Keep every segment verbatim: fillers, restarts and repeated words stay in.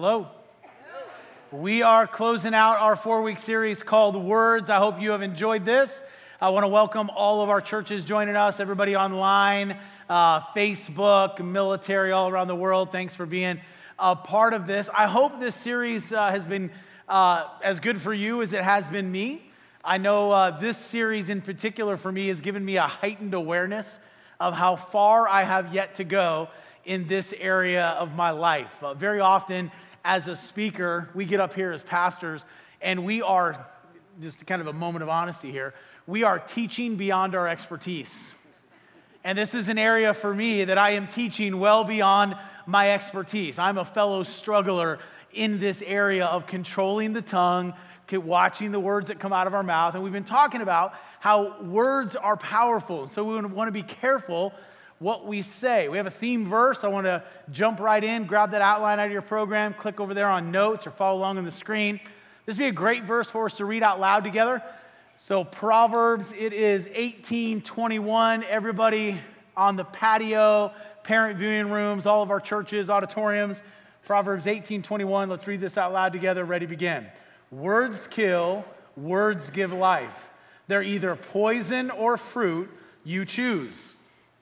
Hello. We are closing out our four-week series called Words. I hope you have enjoyed this. I want to welcome all of our churches joining us, everybody online, uh, Facebook, military all around the world. Thanks for being a part of this. I hope this series uh, has been uh, as good for you as it has been me. I know uh, this series in particular for me has given me a heightened awareness of how far I have yet to go in this area of my life. Uh, very often, as a speaker, we get up here as pastors, and we are, just kind of a moment of honesty here, we are teaching beyond our expertise. And this is an area for me that I am teaching well beyond my expertise. I'm a fellow struggler in this area of controlling the tongue, watching the words that come out of our mouth. And we've been talking about how words are powerful. So we want to be careful what we say. We have a theme verse. I want to jump right in, grab that outline out of your program, click over there on notes or follow along on the screen. This would be a great verse for us to read out loud together. So Proverbs, it is eighteen twenty-one. Everybody on the patio, parent viewing rooms, all of our churches, auditoriums. Proverbs eighteen twenty-one. Let's read this out loud together. Ready, begin. Words kill, words give life. They're either poison or fruit, you choose.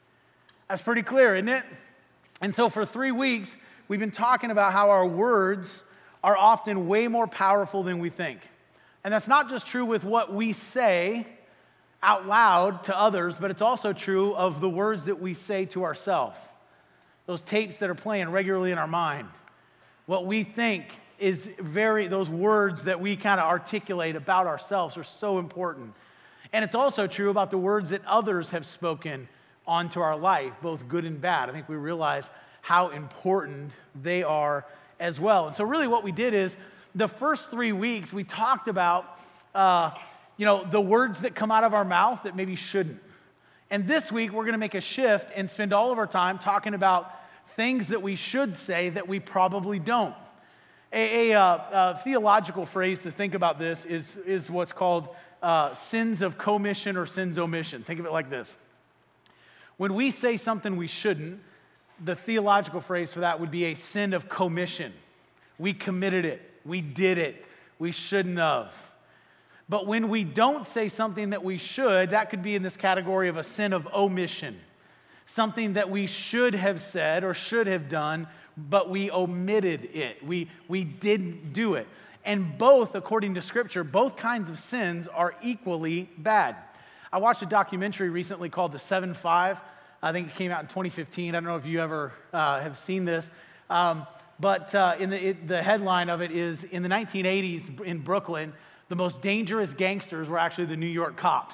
That's pretty clear, isn't it? And so for three weeks, we've been talking about how our words are often way more powerful than we think. And that's not just true with what we say out loud to others, but it's also true of the words that we say to ourselves. Those tapes that are playing regularly in our mind. What we think is very, those words that we kind of articulate about ourselves are so important. And it's also true about the words that others have spoken onto our life, both good and bad. I think we realize how important they are as well. And so really what we did is the first three weeks we talked about, uh, you know, the words that come out of our mouth that maybe shouldn't. And this week we're going to make a shift and spend all of our time talking about things that we should say that we probably don't. A, a, uh, a theological phrase to think about this is, is what's called uh, sins of commission or sins omission. Think of it like this. When we say something we shouldn't, the theological phrase for that would be a sin of commission. We committed it. We did it. We shouldn't have. But when we don't say something that we should, that could be in this category of a sin of omission. Something that we should have said or should have done, but we omitted it. We, we didn't do it. And both, according to Scripture, both kinds of sins are equally bad. I watched a documentary recently called The Seven Five. I think it came out in twenty fifteen. I don't know if you ever uh, have seen this. Um, but uh, in the, it, the headline of it is, in the nineteen eighties in Brooklyn, the most dangerous gangsters were actually the New York cops.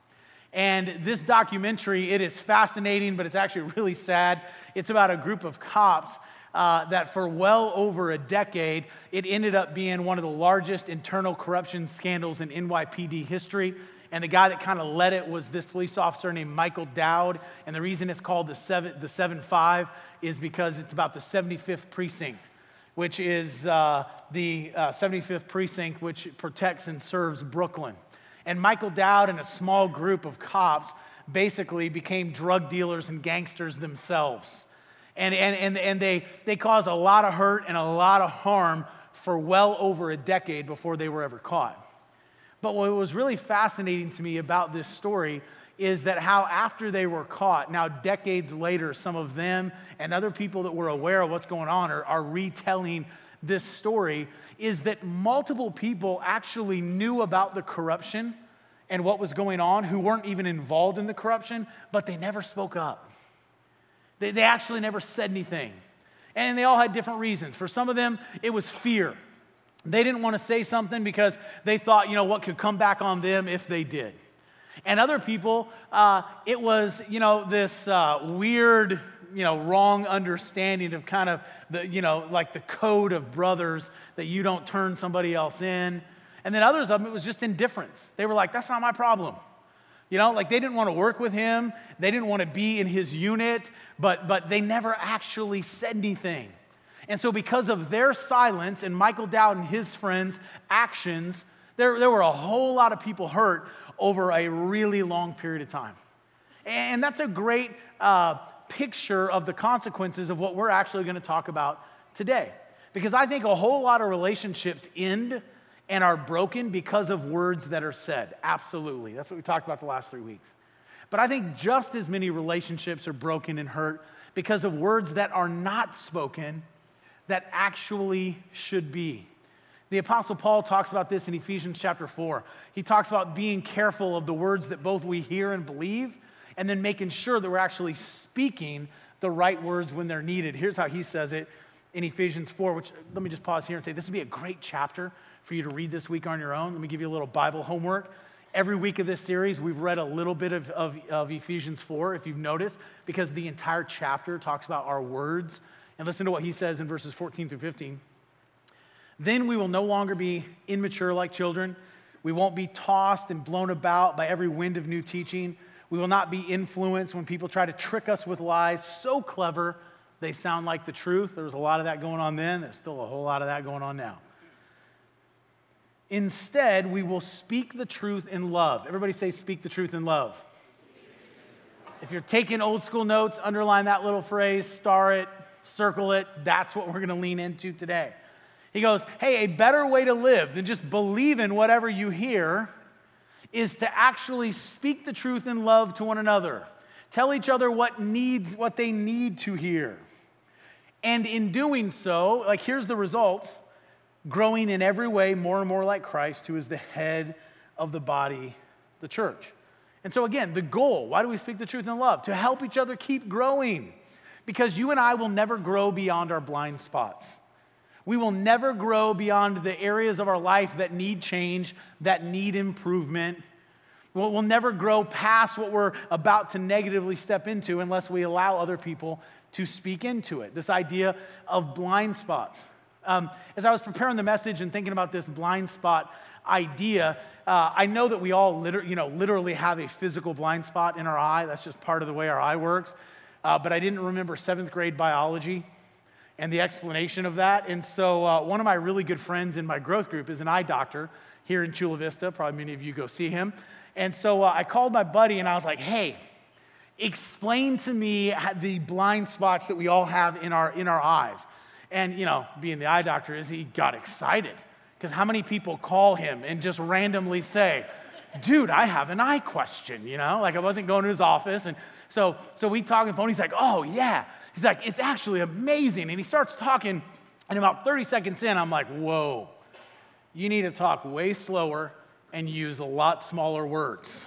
And this documentary, it is fascinating, but it's actually really sad. It's about a group of cops uh, that for well over a decade, it ended up being one of the largest internal corruption scandals in N Y P D history. And the guy that kind of led it was this police officer named Michael Dowd. And the reason it's called the seven, the seven five is because it's about the seventy-fifth precinct, which is uh, the uh, seventy-fifth precinct which protects and serves Brooklyn. And Michael Dowd and a small group of cops basically became drug dealers and gangsters themselves. And, and, and, and they, they caused a lot of hurt and a lot of harm for well over a decade before they were ever caught. But what was really fascinating to me about this story is that how after they were caught, now decades later, some of them and other people that were aware of what's going on are, are retelling this story, is that multiple people actually knew about the corruption and what was going on who weren't even involved in the corruption, but they never spoke up. They, they actually never said anything. And they all had different reasons. For some of them, it was fear. They didn't want to say something because they thought, you know, what could come back on them if they did. And other people, uh, it was, you know, this uh, weird, you know, wrong understanding of kind of the, you know, like the code of brothers that you don't turn somebody else in. And then others of them, it was just indifference. They were like, that's not my problem. You know, like they didn't want to work with him. They didn't want to be in his unit, but but they never actually said anything. And so because of their silence and Michael Dowd and his friends' actions, there, there were a whole lot of people hurt over a really long period of time. And that's a great uh, picture of the consequences of what we're actually going to talk about today. Because I think a whole lot of relationships end and are broken because of words that are said. Absolutely. That's what we talked about the last three weeks. But I think just as many relationships are broken and hurt because of words that are not spoken that actually should be. The Apostle Paul talks about this in Ephesians chapter four. He talks about being careful of the words that both we hear and believe, and then making sure that we're actually speaking the right words when they're needed. Here's how he says it in Ephesians four, which let me just pause here and say this would be a great chapter for you to read this week on your own. Let me give you a little Bible homework. Every week of this series, we've read a little bit of, of, of Ephesians four, if you've noticed, because the entire chapter talks about our words. And listen to what he says in verses fourteen through fifteen. Then we will no longer be immature like children. We won't be tossed and blown about by every wind of new teaching. We will not be influenced when people try to trick us with lies so clever they sound like the truth. There was a lot of that going on then. There's still a whole lot of that going on now. Instead, we will speak the truth in love. Everybody say, speak the truth in love. If you're taking old school notes, underline that little phrase, star it, circle it. That's what we're going to lean into today. He goes, hey, a better way to live than just believe in whatever you hear is to actually speak the truth in love to one another. Tell each other what needs, what they need to hear. And in doing so, like here's the result, growing in every way more and more like Christ, who is the head of the body, the church. And so again, the goal, why do we speak the truth in love? To help each other keep growing. Because you and I will never grow beyond our blind spots. We will never grow beyond the areas of our life that need change, that need improvement. We'll, we'll never grow past what we're about to negatively step into unless we allow other people to speak into it. This idea of blind spots. Um, as I was preparing the message and thinking about this blind spot idea, uh, I know that we all liter- you know, literally have a physical blind spot in our eye. That's just part of the way our eye works. Uh, but I didn't remember seventh grade biology and the explanation of that. And so uh, one of my really good friends in my growth group is an eye doctor here in Chula Vista. Probably many of you go see him. And so uh, I called my buddy and I was like, hey, explain to me the blind spots that we all have in our in our eyes. And, you know, being the eye doctor is, he got excited. Because how many people call him and just randomly say, dude, I have an eye question, you know? Like I wasn't going to his office. And so so we talk on the phone. He's like, oh, yeah. He's like, it's actually amazing. And he starts talking. And about thirty seconds in, I'm like, whoa. You need to talk way slower and use a lot smaller words.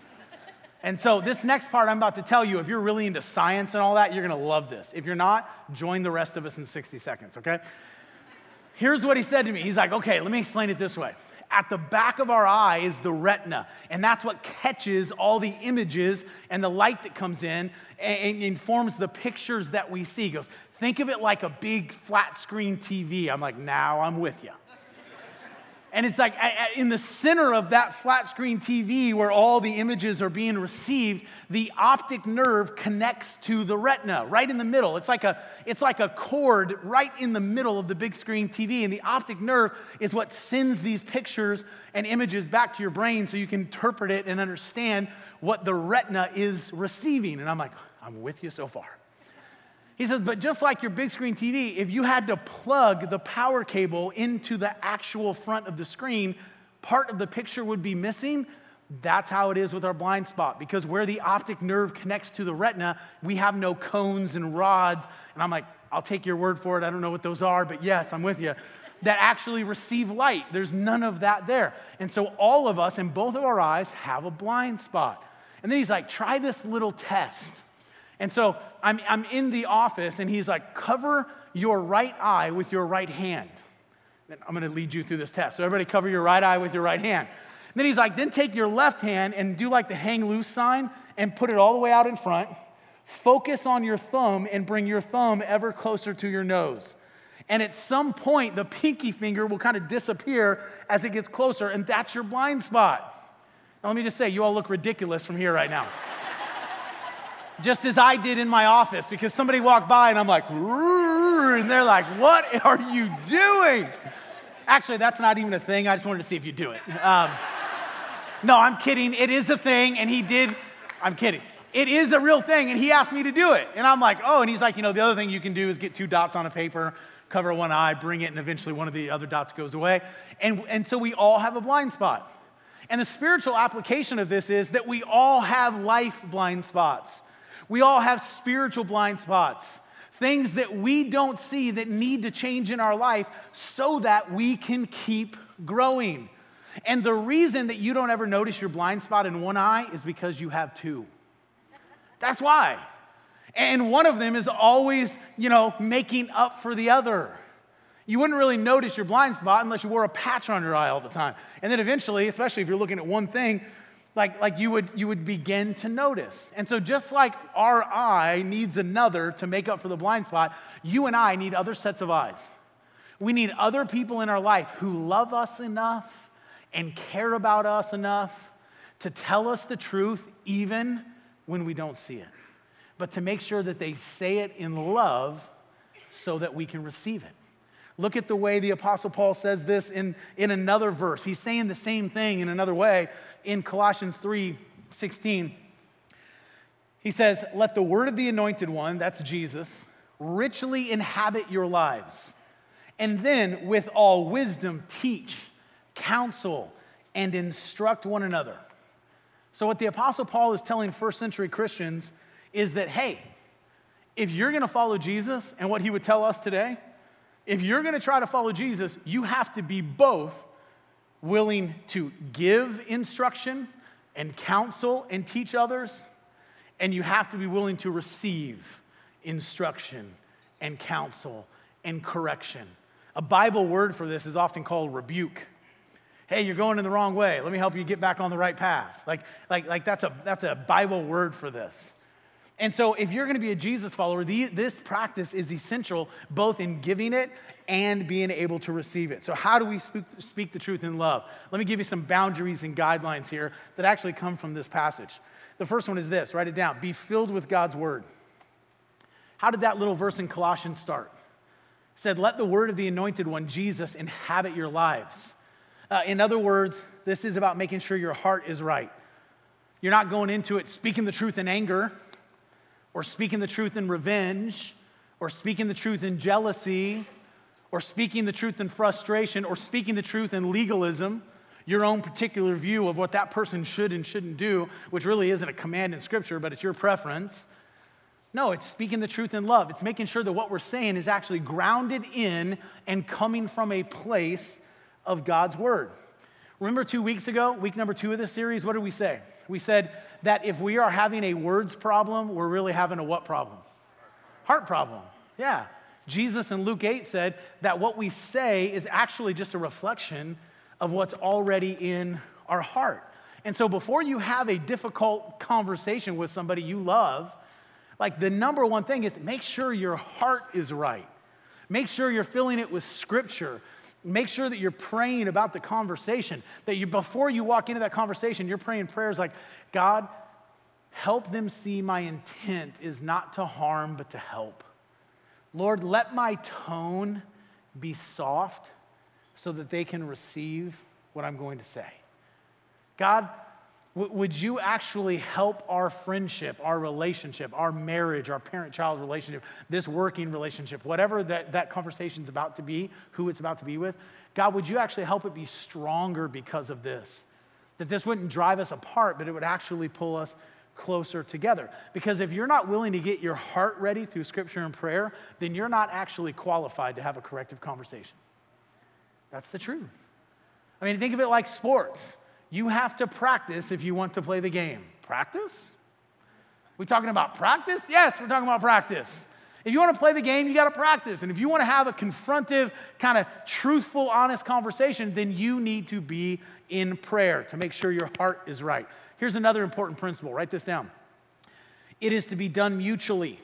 And so this next part I'm about to tell you, if you're really into science and all that, you're going to love this. If you're not, join the rest of us in sixty seconds, okay? Here's what he said to me. He's like, okay, let me explain it this way. At the back of our eye is the retina, and that's what catches all the images and the light that comes in and informs the pictures that we see. He goes, think of it like a big flat screen T V. I'm like, now I'm with you. And it's like in the center of that flat screen T V where all the images are being received, the optic nerve connects to the retina, right in the middle. It's like a, it's like a cord right in the middle of the big screen T V. And the optic nerve is what sends these pictures and images back to your brain so you can interpret it and understand what the retina is receiving. And I'm like, I'm with you so far. He says, but just like your big screen T V, if you had to plug the power cable into the actual front of the screen, part of the picture would be missing. That's how it is with our blind spot, because where the optic nerve connects to the retina, we have no cones and rods. And I'm like, I'll take your word for it. I don't know what those are, but yes, I'm with you. That actually receive light. There's none of that there. And so all of us in both of our eyes have a blind spot. And then he's like, try this little test. And so I'm, I'm in the office, and he's like, cover your right eye with your right hand. And I'm going to lead you through this test. So everybody cover your right eye with your right hand. And then he's like, then take your left hand and do like the hang loose sign and put it all the way out in front. Focus on your thumb and bring your thumb ever closer to your nose. And at some point, the pinky finger will kind of disappear as it gets closer, and that's your blind spot. Now let me just say, you all look ridiculous from here right now. Just as I did in my office, because somebody walked by and I'm like, and they're like, what are you doing? Actually, that's not even a thing. I just wanted to see if you do it. Um, no, I'm kidding. It is a thing, and he did. I'm kidding. It is a real thing, and he asked me to do it. And I'm like, oh, and he's like, you know, the other thing you can do is get two dots on a paper, cover one eye, bring it, and eventually one of the other dots goes away. And, and so we all have a blind spot. And the spiritual application of this is that we all have life blind spots. We all have spiritual blind spots, things that we don't see that need to change in our life so that we can keep growing. And the reason that you don't ever notice your blind spot in one eye is because you have two. That's why. And one of them is always, you know, making up for the other. You wouldn't really notice your blind spot unless you wore a patch on your eye all the time. And then eventually, especially if you're looking at one thing, like, like you would you would begin to notice. And so just like our eye needs another to make up for the blind spot, you and I need other sets of eyes. We need other people in our life who love us enough and care about us enough to tell us the truth even when we don't see it, but to make sure that they say it in love so that we can receive it. Look at the way the Apostle Paul says this in, in another verse. He's saying the same thing in another way in Colossians three sixteen. He says, let the word of the anointed one, that's Jesus, richly inhabit your lives, and then with all wisdom teach, counsel, and instruct one another. So what the Apostle Paul is telling first century Christians is that, hey, if you're going to follow Jesus and what he would tell us today, if you're going to try to follow Jesus, you have to be both willing to give instruction and counsel and teach others, and you have to be willing to receive instruction and counsel and correction. A Bible word for this is often called rebuke. Hey, you're going in the wrong way. Let me help you get back on the right path. Like, like, like that's a that's a Bible word for this. And so if you're going to be a Jesus follower, the, this practice is essential both in giving it and being able to receive it. So how do we speak, speak the truth in love? Let me give you some boundaries and guidelines here that actually come from this passage. The first one is this. Write it down. Be filled with God's word. How did that little verse in Colossians start? It said, let the word of the anointed one, Jesus, inhabit your lives. Uh, in other words, this is about making sure your heart is right. You're not going into it speaking the truth in anger, or speaking the truth in revenge, or speaking the truth in jealousy, or speaking the truth in frustration, or speaking the truth in legalism, your own particular view of what that person should and shouldn't do, which really isn't a command in Scripture, but it's your preference. No, it's speaking the truth in love. It's making sure that what we're saying is actually grounded in and coming from a place of God's word. Remember two weeks ago, week number two of this series, what did we say? We said that if we are having a words problem, we're really having a what problem? Heart problem. Yeah. Jesus in Luke eight said that what we say is actually just a reflection of what's already in our heart. And so before you have a difficult conversation with somebody you love, like the number one thing is make sure your heart is right. Make sure you're filling it with Scripture. Make sure that you're praying about the conversation, that you, before you walk into that conversation, you're praying prayers like, God, help them see my intent is not to harm, but to help. Lord, let my tone be soft so that they can receive what I'm going to say. God, w- would you actually help our friendship, our relationship, our marriage, our parent-child relationship, this working relationship, whatever that, that conversation's about to be, who it's about to be with, God, would you actually help it be stronger because of this? That this wouldn't drive us apart, but it would actually pull us closer together. Because if you're not willing to get your heart ready through Scripture and prayer, then you're not actually qualified to have a corrective conversation. That's the truth. I mean, think of it like sports. You have to practice if you want to play the game. Practice? We talking about practice? Yes, we're talking about practice. If you want to play the game, you got to practice. And if you want to have a confrontive, kind of truthful, honest conversation, then you need to be in prayer to make sure your heart is right. Here's another important principle. Write this down. It is to be done mutually.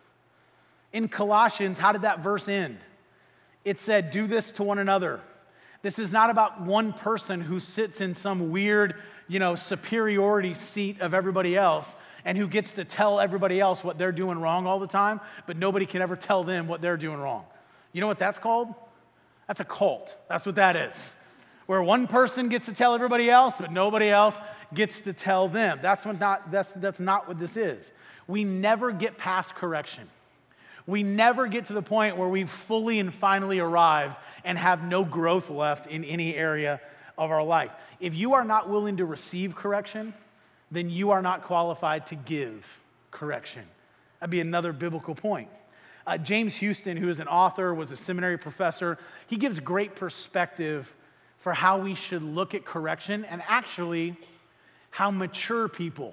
In Colossians, how did that verse end? It said, do this to one another. This is not about one person who sits in some weird, you know, superiority seat of everybody else and who gets to tell everybody else what they're doing wrong all the time, but nobody can ever tell them what they're doing wrong. You know what that's called? That's a cult. That's what that is. Where one person gets to tell everybody else, but nobody else gets to tell them. That's what not, that's, that's not what this is. We never get past correction. We never get to the point where we've fully and finally arrived and have no growth left in any area of our life. If you are not willing to receive correction, then you are not qualified to give correction. That'd be another biblical point. Uh, James Houston, who is an author, was a seminary professor, he gives great perspective for how we should look at correction and actually how mature people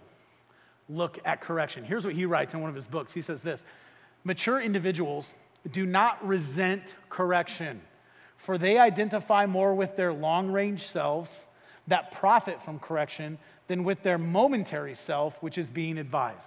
look at correction. Here's what he writes in one of his books. He says this: mature individuals do not resent correction, for they identify more with their long-range selves that profit from correction than with their momentary self, which is being advised.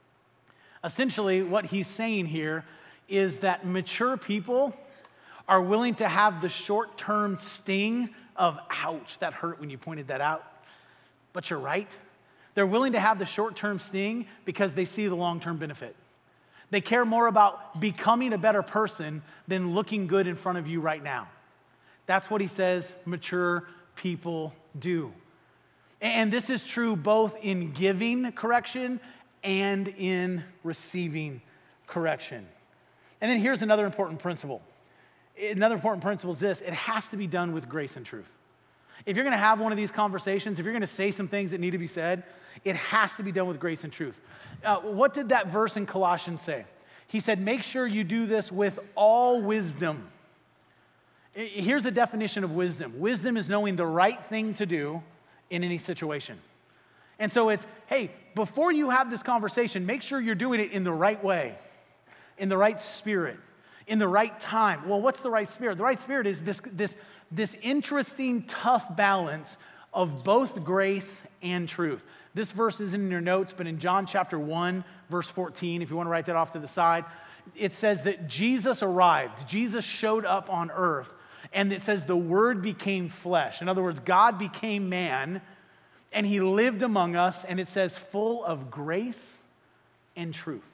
Essentially, what he's saying here is that mature people are willing to have the short-term sting of, ouch, that hurt when you pointed that out, but you're right. They're willing to have the short-term sting because they see the long-term benefit. They care more about becoming a better person than looking good in front of you right now. That's what he says mature people do. And this is true both in giving correction and in receiving correction. And then here's another important principle. Another important principle is this: it has to be done with grace and truth. If you're going to have one of these conversations, if you're going to say some things that need to be said, it has to be done with grace and truth. Uh, what did that verse in Colossians say? He said, make sure you do this with all wisdom. Here's a definition of wisdom. Wisdom is knowing the right thing to do in any situation. And so it's, hey, before you have this conversation, make sure you're doing it in the right way, in the right spirit, in the right time. Well, what's the right spirit? The right spirit is this, this, this interesting, tough balance of both grace and truth. This verse isn't in your notes, but in John chapter one, verse fourteen, if you want to write that off to the side, it says that Jesus arrived. Jesus showed up on earth, and it says the Word became flesh. In other words, God became man, and he lived among us, and it says full of grace and truth.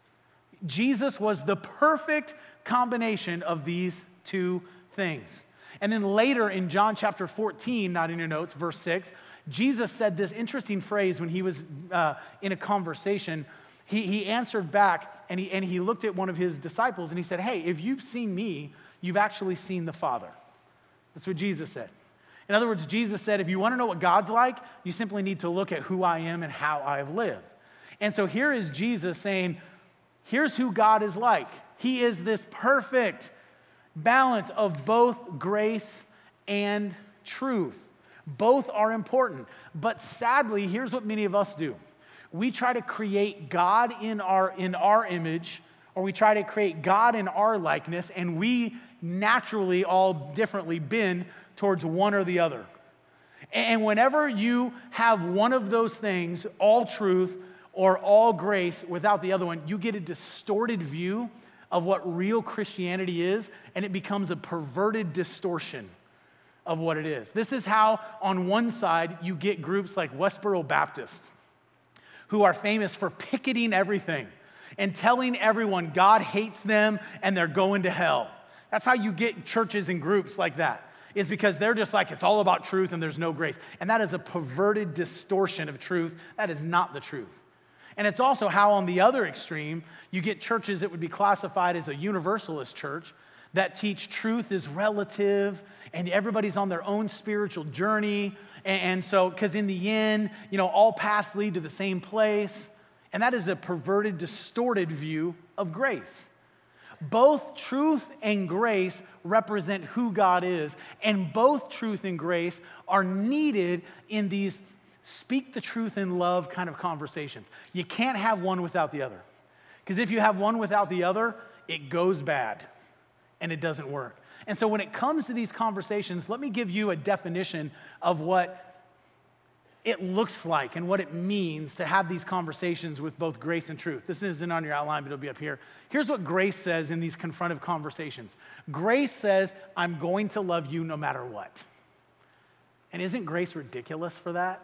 Jesus was the perfect combination of these two things. And then later in John chapter fourteen, not in your notes, verse six, Jesus said this interesting phrase when he was uh, in a conversation. He, he answered back, and he, and he looked at one of his disciples, and he said, hey, if you've seen me, you've actually seen the Father. That's what Jesus said. In other words, Jesus said, if you want to know what God's like, you simply need to look at who I am and how I have lived. And so here is Jesus saying, here's who God is like. He is this perfect balance of both grace and truth. Both are important. But sadly, here's what many of us do. We try to create God in our, in our image, or we try to create God in our likeness, and we naturally all differently bend towards one or the other. And whenever you have one of those things, all truth or all grace, without the other one, you get a distorted view of what real Christianity is, and it becomes a perverted distortion of what it is. This is how, on one side, you get groups like Westboro Baptist, who are famous for picketing everything and telling everyone God hates them and they're going to hell. That's how you get churches and groups like that, is because they're just like, it's all about truth and there's no grace. And that is a perverted distortion of truth. That is not the truth. And it's also how, on the other extreme, you get churches that would be classified as a universalist church that teach truth is relative and everybody's on their own spiritual journey. And, and so, because in the end, you know, all paths lead to the same place. And that is a perverted, distorted view of grace. Both truth and grace represent who God is, and both truth and grace are needed in these speak the truth in love kind of conversations. You can't have one without the other. Because if you have one without the other, it goes bad and it doesn't work. And so when it comes to these conversations, let me give you a definition of what it looks like and what it means to have these conversations with both grace and truth. This isn't on your outline, but it'll be up here. Here's what grace says in these confrontive conversations. Grace says, I'm going to love you no matter what. And isn't grace ridiculous for that?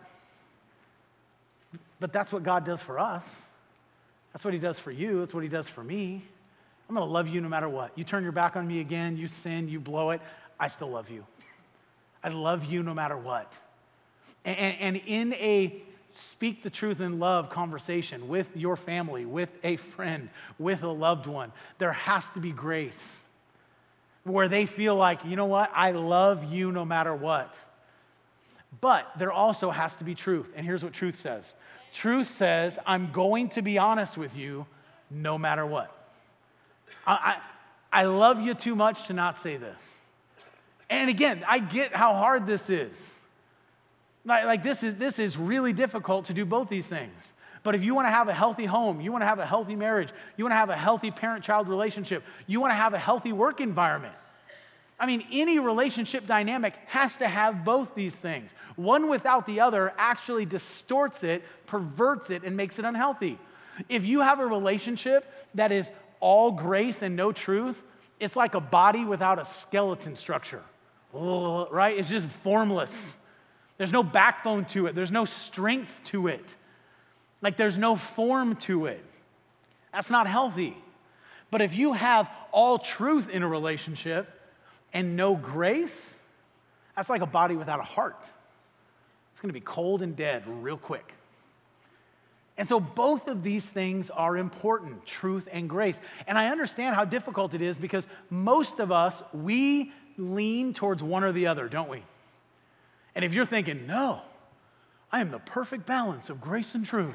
But that's what God does for us. That's what he does for you. That's what he does for me. I'm going to love you no matter what. You turn your back on me again, you sin, you blow it, I still love you. I love you no matter what. And, and in a speak the truth in love conversation with your family, with a friend, with a loved one, there has to be grace where they feel like, you know what, I love you no matter what. But there also has to be truth. And here's what truth says. Truth says, I'm going to be honest with you no matter what. I, I, I love you too much to not say this. And again, I get how hard this is. Like, like this is this is really difficult to do both these things. But if you want to have a healthy home, you want to have a healthy marriage, you want to have a healthy parent-child relationship, you want to have a healthy work environment. I mean, any relationship dynamic has to have both these things. One without the other actually distorts it, perverts it, and makes it unhealthy. If you have a relationship that is all grace and no truth, it's like a body without a skeleton structure, right? It's just formless. There's no backbone to it. There's no strength to it. Like there's no form to it. That's not healthy. But if you have all truth in a relationship and no grace, that's like a body without a heart. It's going to be cold and dead real quick. And so both of these things are important, truth and grace. And I understand how difficult it is because most of us, we lean towards one or the other, don't we? And if you're thinking, no, I am the perfect balance of grace and truth,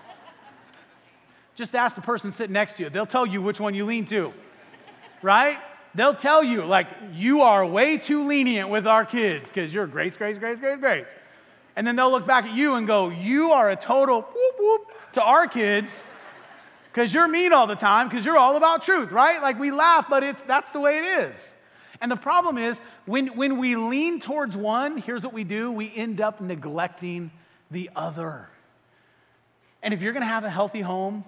just ask the person sitting next to you. They'll tell you which one you lean to, right? They'll tell you, like, you are way too lenient with our kids because you're grace, grace, grace, grace, grace. And then they'll look back at you and go, you are a total whoop, whoop to our kids because you're mean all the time because you're all about truth, right? Like, we laugh, but it's that's the way it is. And the problem is, when, when we lean towards one, here's what we do. We end up neglecting the other. And if you're going to have a healthy home,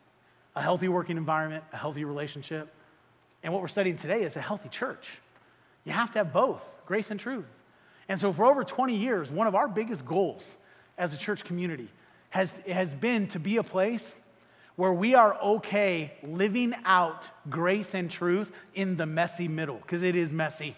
a healthy working environment, a healthy relationship, and what we're studying today is a healthy church, you have to have both, grace and truth. And so for over twenty years, one of our biggest goals as a church community has, has been to be a place where we are okay living out grace and truth in the messy middle, because it is messy.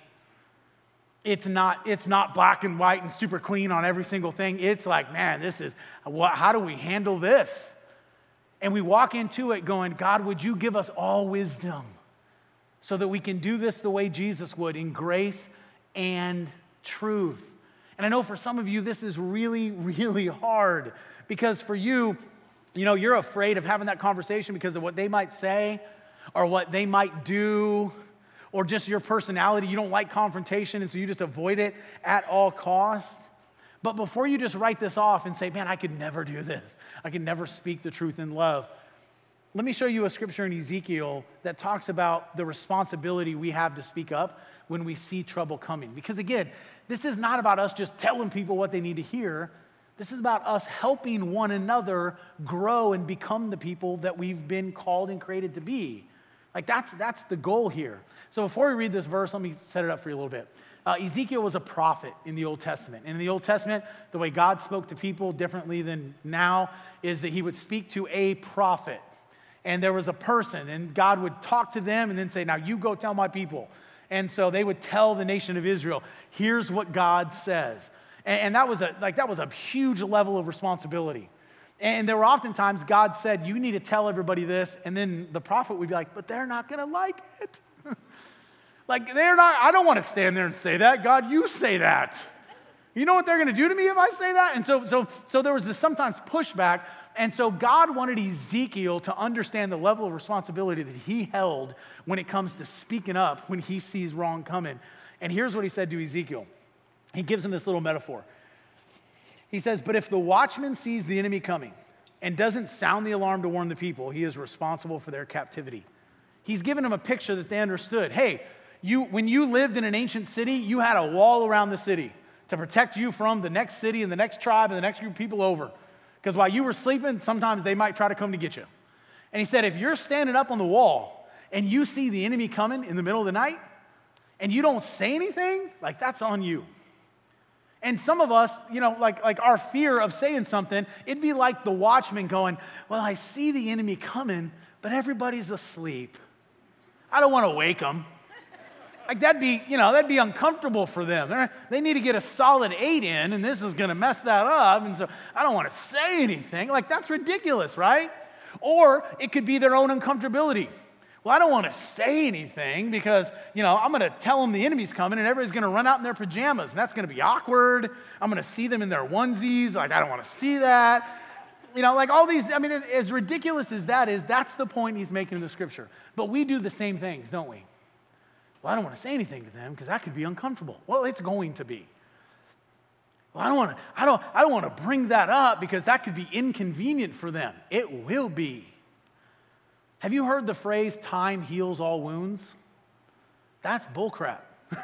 It's not, it's not black and white and super clean on every single thing. It's like, man, this is, what, how do we handle this? And we walk into it going, God, would you give us all wisdom so that we can do this the way Jesus would, in grace and truth. And I know for some of you, this is really, really hard, because for you, you know, you're afraid of having that conversation because of what they might say or what they might do or just your personality. You don't like confrontation, and so you just avoid it at all costs. But before you just write this off and say, man, I could never do this. I could never speak the truth in love. Let me show you a scripture in Ezekiel that talks about the responsibility we have to speak up when we see trouble coming. Because again, this is not about us just telling people what they need to hear. This is about us helping one another grow and become the people that we've been called and created to be. Like that's, that's the goal here. So before we read this verse, let me set it up for you a little bit. Uh, Ezekiel was a prophet in the Old Testament. And in the Old Testament, the way God spoke to people differently than now is that he would speak to a prophet. And there was a person, and God would talk to them and then say, now you go tell my people. And so they would tell the nation of Israel, here's what God says. And, and that was a like that was a huge level of responsibility. And there were oftentimes God said, you need to tell everybody this. And then the prophet would be like, but they're not going to like it. Like, they're not, I don't want to stand there and say that. God, you say that. You know what they're going to do to me if I say that? And so, so, so there was this sometimes pushback. And so God wanted Ezekiel to understand the level of responsibility that he held when it comes to speaking up when he sees wrong coming. And here's what he said to Ezekiel. He gives him this little metaphor. He says, but if the watchman sees the enemy coming and doesn't sound the alarm to warn the people, he is responsible for their captivity. He's given them a picture that they understood. Hey, you, when you lived in an ancient city, you had a wall around the city to protect you from the next city and the next tribe and the next group of people over. Because while you were sleeping, sometimes they might try to come to get you. And he said, if you're standing up on the wall and you see the enemy coming in the middle of the night and you don't say anything, like that's on you. And some of us, you know, like, like our fear of saying something, it'd be like the watchman going, well, I see the enemy coming, but everybody's asleep. I don't want to wake them. Like that'd be, you know, that'd be uncomfortable for them. They're, they need to get a solid eight in, and this is going to mess that up. And so I don't want to say anything. Like that's ridiculous, right? Or it could be their own uncomfortability. Well, I don't want to say anything because, you know, I'm going to tell them the enemy's coming and everybody's going to run out in their pajamas, and that's going to be awkward. I'm going to see them in their onesies. Like, I don't want to see that. You know, like all these, I mean, as ridiculous as that is, that's the point he's making in the scripture. But we do the same things, don't we? Well, I don't want to say anything to them because that could be uncomfortable. Well, it's going to be. Well, I don't want to, I don't, I don't want to bring that up because that could be inconvenient for them. It will be. Have you heard the phrase, time heals all wounds? That's bullcrap.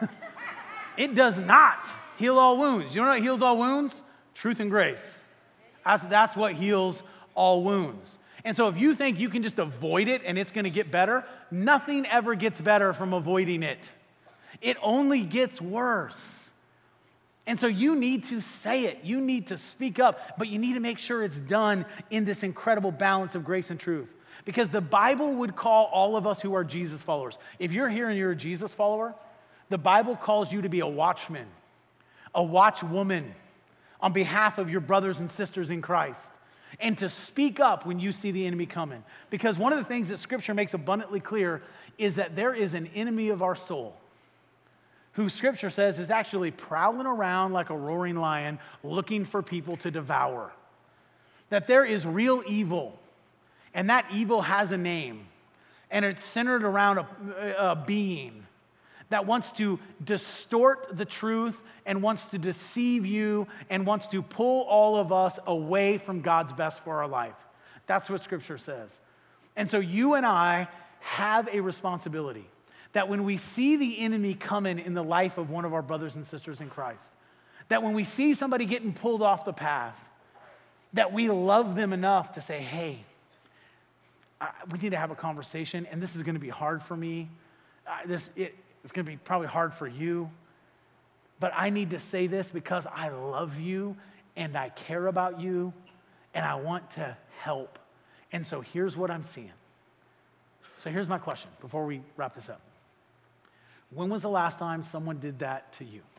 It does not heal all wounds. You know what heals all wounds? Truth and grace. That's, that's what heals all wounds. And so if you think you can just avoid it and it's going to get better, nothing ever gets better from avoiding it. It only gets worse. And so you need to say it. You need to speak up, but you need to make sure it's done in this incredible balance of grace and truth. Because the Bible would call all of us who are Jesus followers. If you're here and you're a Jesus follower, the Bible calls you to be a watchman, a watchwoman on behalf of your brothers and sisters in Christ, and to speak up when you see the enemy coming. Because one of the things that Scripture makes abundantly clear is that there is an enemy of our soul who Scripture says is actually prowling around like a roaring lion looking for people to devour. That there is real evil. And that evil has a name, and it's centered around a, a being that wants to distort the truth and wants to deceive you and wants to pull all of us away from God's best for our life. That's what Scripture says. And so you and I have a responsibility that when we see the enemy coming in the life of one of our brothers and sisters in Christ, that when we see somebody getting pulled off the path, that we love them enough to say, hey, I, we need to have a conversation, and this is going to be hard for me. Uh, this it, It's going to be probably hard for you. But I need to say this because I love you, and I care about you, and I want to help. And so here's what I'm seeing. So here's my question before we wrap this up. When was the last time someone did that to you?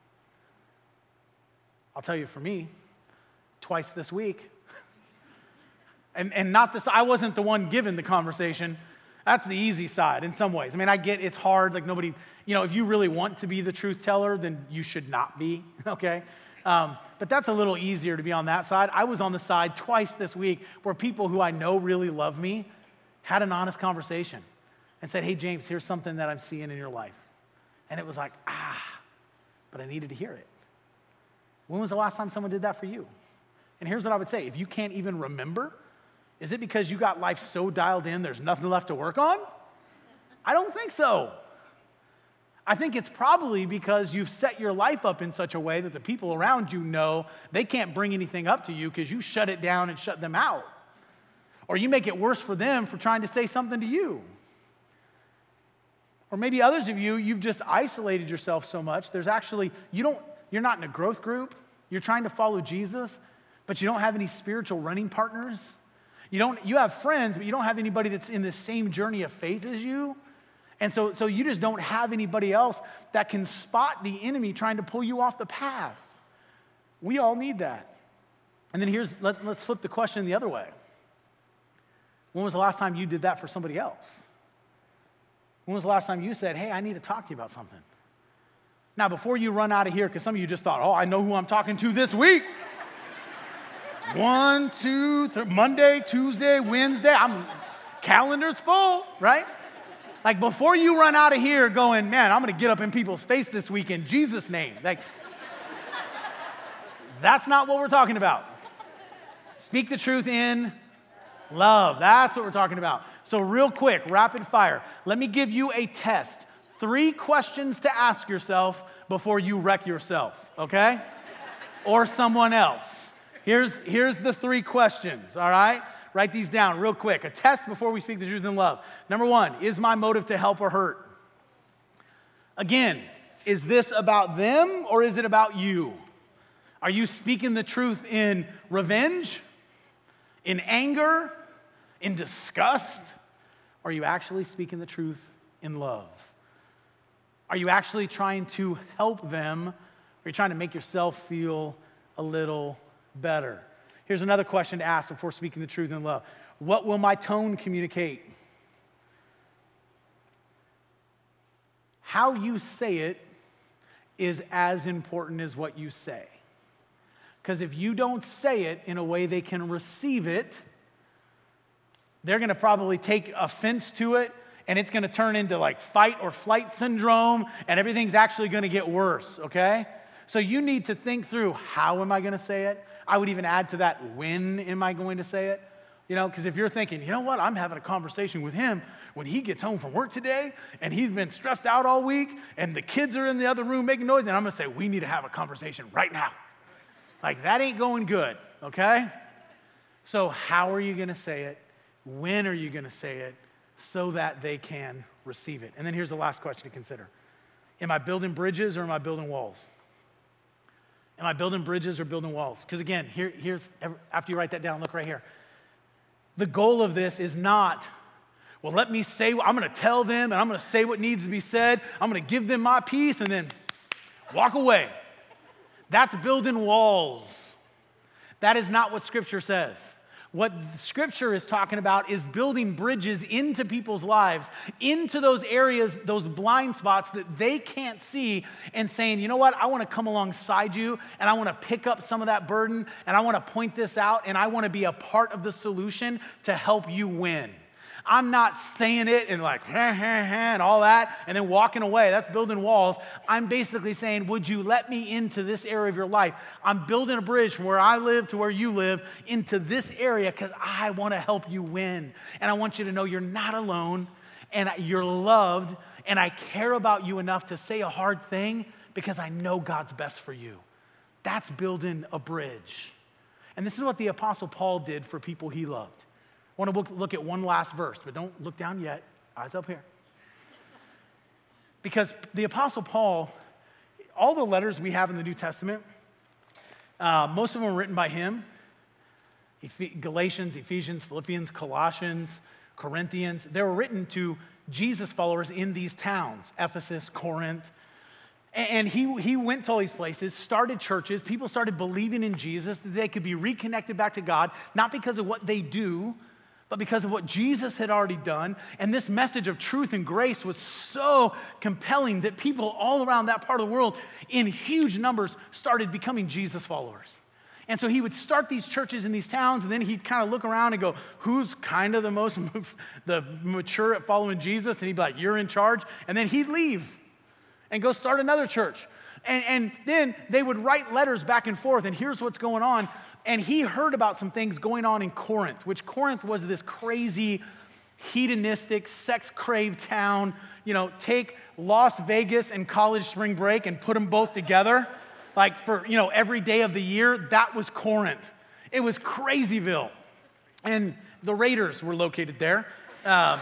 I'll tell you, for me, twice this week. And, and not this, I wasn't the one given the conversation. That's the easy side in some ways. I mean, I get it's hard, like nobody, you know, if you really want to be the truth teller, then you should not be, okay? Um, but that's a little easier to be on that side. I was on the side twice this week where people who I know really love me had an honest conversation and said, hey, James, here's something that I'm seeing in your life. And it was like, ah, but I needed to hear it. When was the last time someone did that for you? And here's what I would say. If you can't even remember, is it because you got life so dialed in there's nothing left to work on? I don't think so. I think it's probably because you've set your life up in such a way that the people around you know they can't bring anything up to you because you shut it down and shut them out. Or you make it worse for them for trying to say something to you. Or maybe others of you, you've just isolated yourself so much. There's actually, you don't, you're not in a growth group. You're trying to follow Jesus, but you don't have any spiritual running partners. You don't. You have friends, but you don't have anybody that's in the same journey of faith as you. And so, so you just don't have anybody else that can spot the enemy trying to pull you off the path. We all need that. And then here's, let, let's flip the question the other way. When was the last time you did that for somebody else? When was the last time you said, hey, I need to talk to you about something? Now, before you run out of here, because some of you just thought, oh, I know who I'm talking to this week. One, two, three, Monday, Tuesday, Wednesday, I'm, calendar's full, right? Like before you run out of here going, man, I'm going to get up in people's face this week in Jesus' name. Like, that's not what we're talking about. Speak the truth in love. That's what we're talking about. So real quick, rapid fire. Let me give you a test. Three questions to ask yourself before you wreck yourself, okay? Or someone else. Here's, here's the three questions, all right? Write these down real quick. A test before we speak the truth in love. Number one, is my motive to help or hurt? Again, is this about them or is it about you? Are you speaking the truth in revenge, in anger, in disgust? Or are you actually speaking the truth in love? Are you actually trying to help them? Or are you trying to make yourself feel a little better? Here's another question to ask before speaking the truth in love. What will my tone communicate? How you say it is as important as what you say. Because if you don't say it in a way they can receive it, they're going to probably take offense to it, and it's going to turn into like fight or flight syndrome, and everything's actually going to get worse, okay? So you need to think through, how am I going to say it? I would even add to that, when am I going to say it? You know, because if you're thinking, you know what, I'm having a conversation with him when he gets home from work today, and he's been stressed out all week, and the kids are in the other room making noise, and I'm going to say, we need to have a conversation right now. Like, that ain't going good, okay? So how are you going to say it? When are you going to say it so that they can receive it? And then here's the last question to consider. Am I building bridges or am I building walls? Am I building bridges or building walls? Because again, here, here's, after you write that down, look right here. The goal of this is not, well, let me say, I'm going to tell them and I'm going to say what needs to be said. I'm going to give them my piece and then walk away. That's building walls. That is not what Scripture says. What Scripture is talking about is building bridges into people's lives, into those areas, those blind spots that they can't see, and saying, you know what, I want to come alongside you, and I want to pick up some of that burden, and I want to point this out, and I want to be a part of the solution to help you win. I'm not saying it and like, ha, ha, ha, and all that, and then walking away. That's building walls. I'm basically saying, would you let me into this area of your life? I'm building a bridge from where I live to where you live into this area because I want to help you win. And I want you to know you're not alone, and you're loved, and I care about you enough to say a hard thing because I know God's best for you. That's building a bridge. And this is what the Apostle Paul did for people he loved. I want to look at one last verse, but don't look down yet. Eyes up here. Because the Apostle Paul, all the letters we have in the New Testament, uh, most of them were written by him. Galatians, Ephesians, Philippians, Colossians, Corinthians. They were written to Jesus followers in these towns, Ephesus, Corinth. And he, he went to all these places, started churches. People started believing in Jesus, that they could be reconnected back to God, not because of what they do, but because of what Jesus had already done. And this message of truth and grace was so compelling that people all around that part of the world in huge numbers started becoming Jesus followers. And so he would start these churches in these towns, and then he'd kind of look around and go, who's kind of the most the mature at following Jesus? And he'd be like, you're in charge. And then he'd leave and go start another church. And, and then they would write letters back and forth, and here's what's going on. And he heard about some things going on in Corinth, which Corinth was this crazy, hedonistic, sex-craved town. You know, take Las Vegas and college spring break and put them both together. Like for, you know, every day of the year, that was Corinth. It was Crazyville. And the Raiders were located there. Um,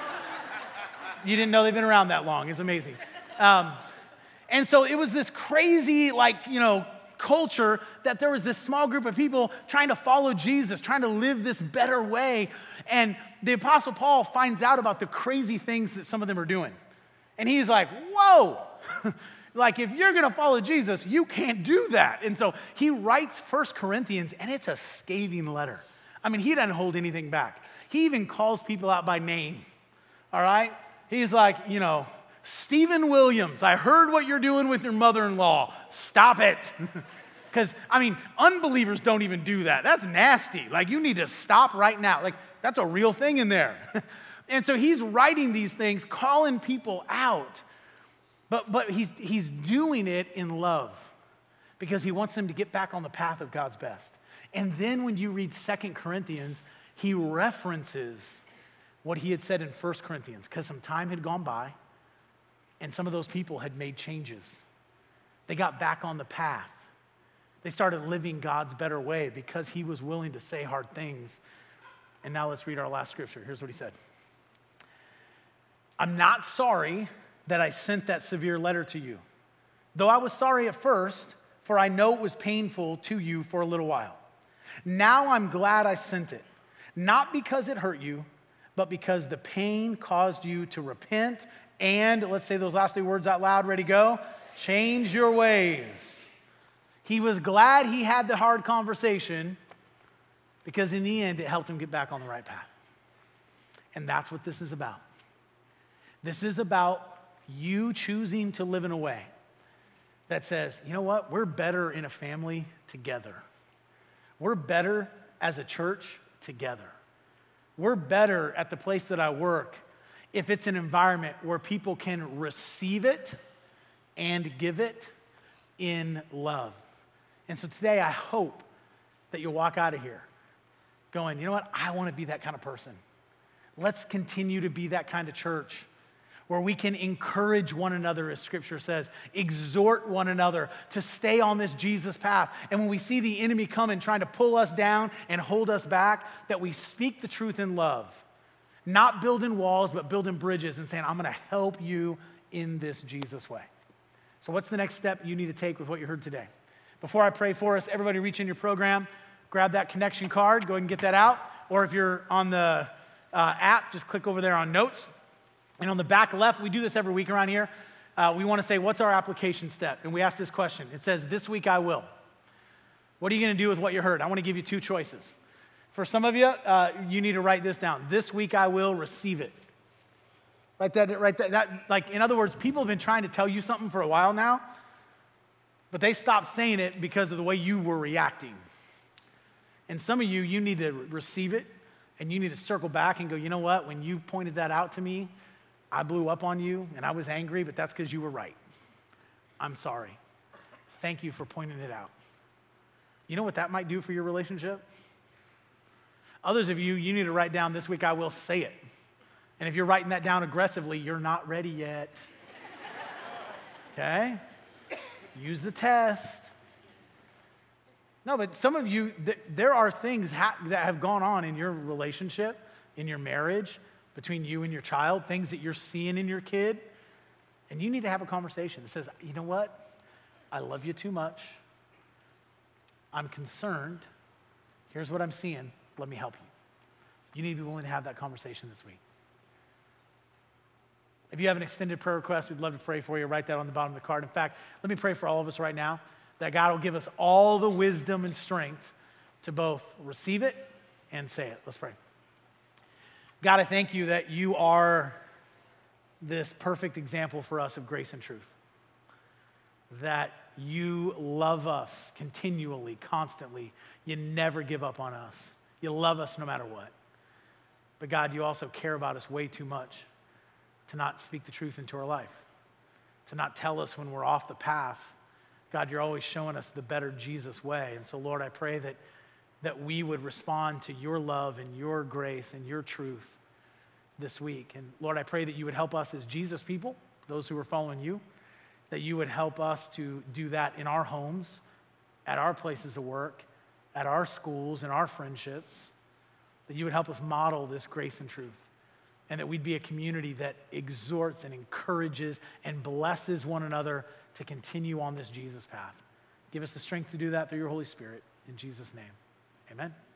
you didn't know they've been around that long. It's amazing. Um, and so it was this crazy, like, you know, culture that there was this small group of people trying to follow Jesus, trying to live this better way. And the Apostle Paul finds out about the crazy things that some of them are doing. And he's like, whoa, like if you're going to follow Jesus, you can't do that. And so he writes First Corinthians, and it's a scathing letter. I mean, he doesn't hold anything back. He even calls people out by name, all right? He's like, you know, Stephen Williams, I heard what you're doing with your mother-in-law. Stop it. Because, I mean, unbelievers don't even do that. That's nasty. Like, you need to stop right now. Like, that's a real thing in there. And so he's writing these things, calling people out. But, but he's, he's doing it in love because he wants them to get back on the path of God's best. And then when you read Second Corinthians, he references what he had said in First Corinthians because some time had gone by. And some of those people had made changes. They got back on the path. They started living God's better way because he was willing to say hard things. And now let's read our last scripture. Here's what he said. I'm not sorry that I sent that severe letter to you, though I was sorry at first, for I know it was painful to you for a little while. Now I'm glad I sent it, not because it hurt you, but because the pain caused you to repent And let's say those last three words out loud. Ready, go. Change your ways. He was glad he had the hard conversation because in the end, it helped him get back on the right path. And that's what this is about. This is about you choosing to live in a way that says, you know what, we're better in a family together. We're better as a church together. We're better at the place that I work if it's an environment where people can receive it and give it in love. And so today I hope that you'll walk out of here going, you know what, I want to be that kind of person. Let's continue to be that kind of church where we can encourage one another, as Scripture says, exhort one another to stay on this Jesus path. And when we see the enemy coming, trying to pull us down and hold us back, that we speak the truth in love, not building walls, but building bridges and saying, I'm going to help you in this Jesus way. So what's the next step you need to take with what you heard today? Before I pray for us, everybody reach in your program, grab that connection card, go ahead and get that out. Or if you're on the uh, app, just click over there on notes. And on the back left, we do this every week around here. Uh, we want to say, what's our application step? And we ask this question. It says, this week I will. What are you going to do with what you heard? I want to give you two choices. For some of you, uh, you need to write this down. This week I will receive it. Write that, write that, that. Like, in other words, people have been trying to tell you something for a while now, but they stopped saying it because of the way you were reacting. And some of you, you need to receive it, and you need to circle back and go, you know what? When you pointed that out to me, I blew up on you, and I was angry, but that's because you were right. I'm sorry. Thank you for pointing it out. You know what that might do for your relationship? Others of you, you need to write down, this week I will say it. And if you're writing that down aggressively, you're not ready yet. Okay? Use the test. No, but some of you, th- there are things ha- that have gone on in your relationship, in your marriage, between you and your child, things that you're seeing in your kid, and you need to have a conversation that says, you know what? I love you too much. I'm concerned. Here's what I'm seeing. Let me help you. You need to be willing to have that conversation this week. If you have an extended prayer request, we'd love to pray for you. Write that on the bottom of the card. In fact, let me pray for all of us right now, that God will give us all the wisdom and strength to both receive it and say it. Let's pray. God, I thank you that you are this perfect example for us of grace and truth. That you love us continually, constantly. You never give up on us. You love us no matter what. But God, you also care about us way too much to not speak the truth into our life, to not tell us when we're off the path. God, you're always showing us the better Jesus way. And so, Lord, I pray that, that we would respond to your love and your grace and your truth this week. And Lord, I pray that you would help us as Jesus people, those who are following you, that you would help us to do that in our homes, at our places of work, at our schools, in our friendships, that you would help us model this grace and truth, and that we'd be a community that exhorts and encourages and blesses one another to continue on this Jesus path. Give us the strength to do that through your Holy Spirit. In Jesus' name, amen.